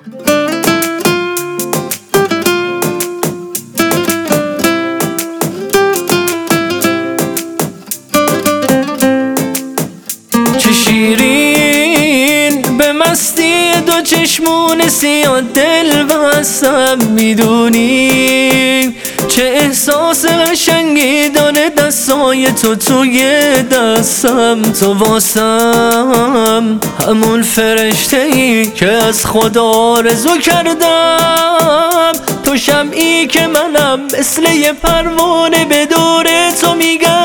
چه شیرین به مستی دو چشمون سیاه دل بستم، میدونی چه احساس قشنگی داره دستای تو توی دستم. تو واسم همون فرشته ای که از خدا آرزو کردم، تو شمعی که منم مثل یه پروانه به دور تو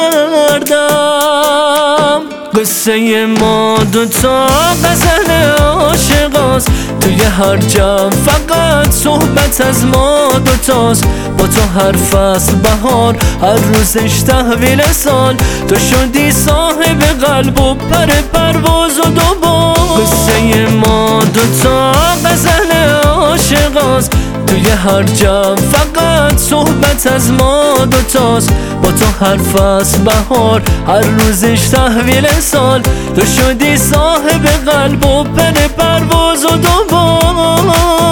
میگردم. قصه ما دوتا غزل عاشقاست، توی هر جمع فقط صحبت از ما دوتاست. با تو هر فصل بهار، هر روزش تحویل سال، تو شدی صاحب قلب و پر پرواز و دوبار. قصه ما دوتا غزل عاشقاست، توی هر جمع فقط صحبت از ما دوتاست. با تو هر فصل بهار، هر روزش تحویل سال، تو شدی صاحب قلب و پر پرواز و دوبار.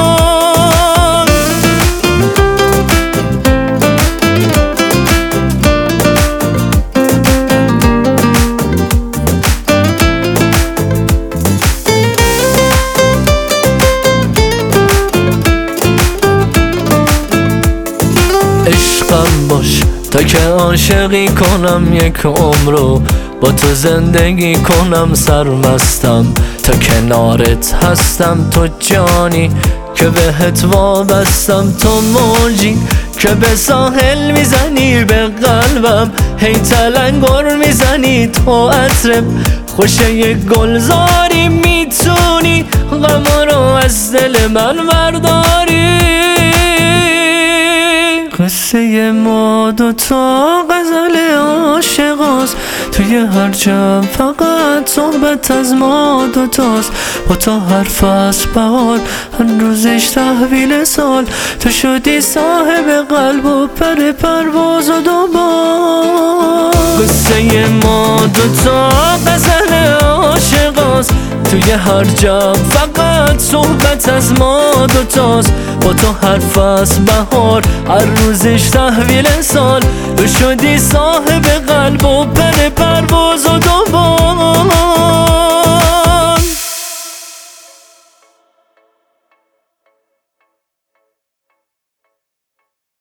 عشقم باش تا که عاشقی کنم یک عمرو، با تو زندگی کنم سرمستم تا کنارت هستم. تو جانی که بهت وابستم، تو موجی که به ساحل میزنی به قلبم، هی تلنگر میزنی. تو عطر خوشه یک گلزاری، میتونی غم رو از دل من برداری. قصه ما دوتا غزل عاشقاست، توی هر جمع فقط صحبت از ما دوتاست. با تو هر فصل بهار، هر روزش تحویل سال، تو شدی صاحب قلب و پر پرواز و دوبار. قصه ما دوتا غزل عاشقاست، توی هر جمع فقط صحبت از ما دوتاست. با تو هر فصل بهار، هر روزش تحویل سال، تو شدی صاحب قلب و پر